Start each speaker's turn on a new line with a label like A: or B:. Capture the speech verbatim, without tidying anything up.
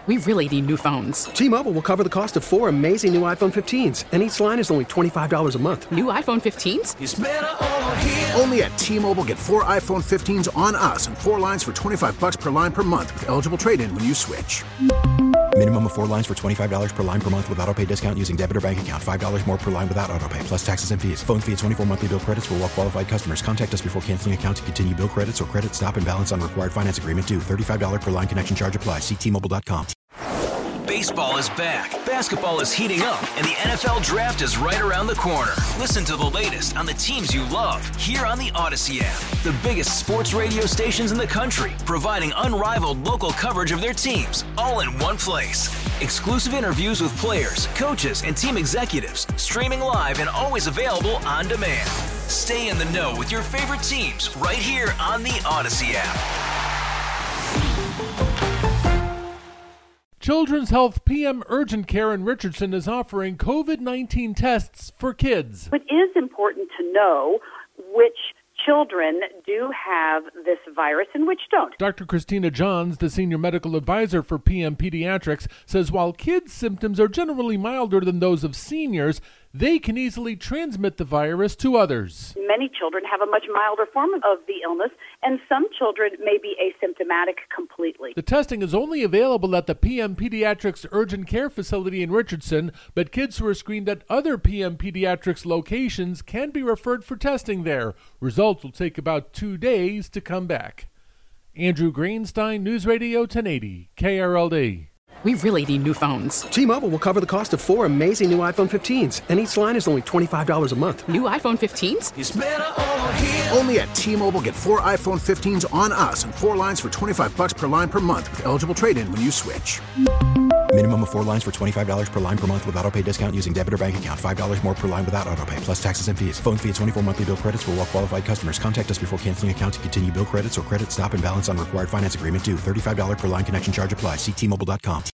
A: We really need new phones.
B: T-Mobile will cover the cost of four amazing new iPhone fifteens, and each line is only twenty-five dollars a month.
A: New iPhone fifteens?
C: It's better over here.
D: Only at T-Mobile, get four iPhone fifteens on us and four lines for twenty-five dollars per line per month with eligible trade-in when you switch.
E: Minimum of four lines for twenty-five dollars per line per month with autopay discount using debit or bank account. five dollars more per line without autopay, plus taxes and fees. Phone fee at twenty-four monthly bill credits for well-qualified customers. Contact us before canceling account to continue bill credits or credit stop and balance on required finance agreement due. thirty-five dollars per line connection charge applies. See T Mobile dot com.
C: Baseball is back, basketball is heating up, and the N F L Draft is right around the corner. Listen to the latest on the teams you love here on the Odyssey app. The biggest sports radio stations in the country, providing unrivaled local coverage of their teams, all in one place. Exclusive interviews with players, coaches, and team executives, streaming live and always available on demand. Stay in the know with your favorite teams right here on the Odyssey app.
F: Children's Health P M Urgent Care in Richardson is offering covid nineteen tests for kids.
G: It is important to know which children do have this virus and which don't.
F: Doctor Christina Johns, the senior medical advisor for P M Pediatrics, says while kids' symptoms are generally milder than those of seniors, they can easily transmit the virus to others.
G: Many children have a much milder form of the illness, and some children may be asymptomatic completely.
F: The testing is only available at the P M Pediatrics Urgent Care Facility in Richardson, but kids who are screened at other P M Pediatrics locations can be referred for testing there. Results will take about two days to come back. Andrew Greenstein, News Radio ten eighty, K R L D.
A: We really need new phones.
B: T-Mobile will cover the cost of four amazing new iPhone fifteens, and each line is only twenty-five dollars a month.
A: New iPhone fifteens?
C: It's better over here.
D: Only at T-Mobile, get four iPhone fifteens on us and four lines for twenty-five dollars per line per month with eligible trade-in when you switch.
E: Minimum of four lines for twenty-five dollars per line per month with autopay discount using debit or bank account. five dollars more per line without autopay, plus taxes and fees. Phone fee at twenty-four monthly bill credits for well-qualified customers. Contact us before canceling account to continue bill credits or credit stop and balance on required finance agreement due. thirty-five dollars per line connection charge applies. See T Mobile dot com.